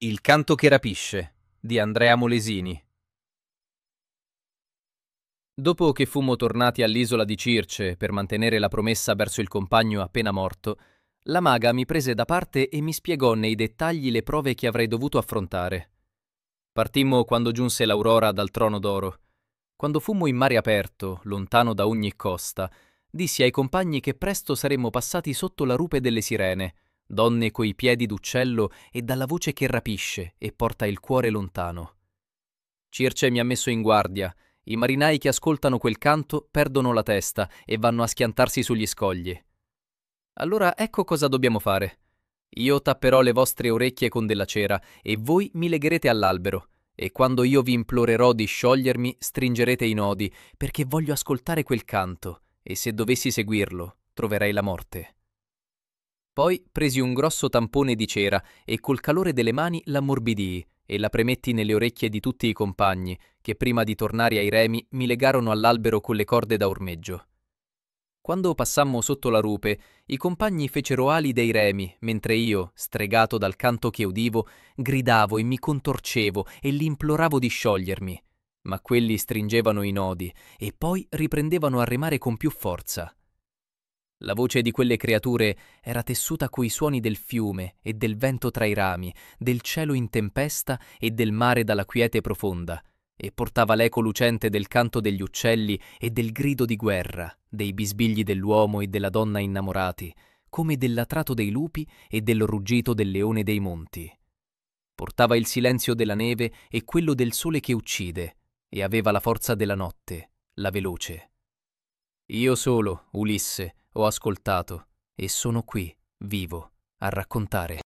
Il canto che rapisce di Andrea Molesini. Dopo che fummo tornati all'isola di Circe per mantenere la promessa verso il compagno appena morto, la maga mi prese da parte e mi spiegò nei dettagli le prove che avrei dovuto affrontare. Partimmo quando giunse l'aurora dal trono d'oro. Quando fummo in mare aperto, lontano da ogni costa, dissi ai compagni che presto saremmo passati sotto la rupe delle sirene, donne coi piedi d'uccello e dalla voce che rapisce e porta il cuore lontano. Circe mi ha messo in guardia. I marinai che ascoltano quel canto perdono la testa e vanno a schiantarsi sugli scogli. Allora ecco cosa dobbiamo fare. Io tapperò le vostre orecchie con della cera e voi mi legherete all'albero, e quando io vi implorerò di sciogliermi stringerete i nodi, perché voglio ascoltare quel canto, e se dovessi seguirlo troverei la morte. Poi presi un grosso tampone di cera e col calore delle mani l'ammorbidii e la premetti nelle orecchie di tutti i compagni, che prima di tornare ai remi mi legarono all'albero con le corde da ormeggio. Quando passammo sotto la rupe, i compagni fecero ali dei remi, mentre io, stregato dal canto che udivo, gridavo e mi contorcevo e li imploravo di sciogliermi, ma quelli stringevano i nodi e poi riprendevano a remare con più forza. La voce di quelle creature era tessuta coi suoni del fiume e del vento tra i rami, del cielo in tempesta e del mare dalla quiete profonda, e portava l'eco lucente del canto degli uccelli e del grido di guerra, dei bisbigli dell'uomo e della donna innamorati, come del latrato dei lupi e del ruggito del leone dei monti. Portava il silenzio della neve e quello del sole che uccide, e aveva la forza della notte, la veloce. Io solo, Ulisse, ho ascoltato, e sono qui, vivo, a raccontare.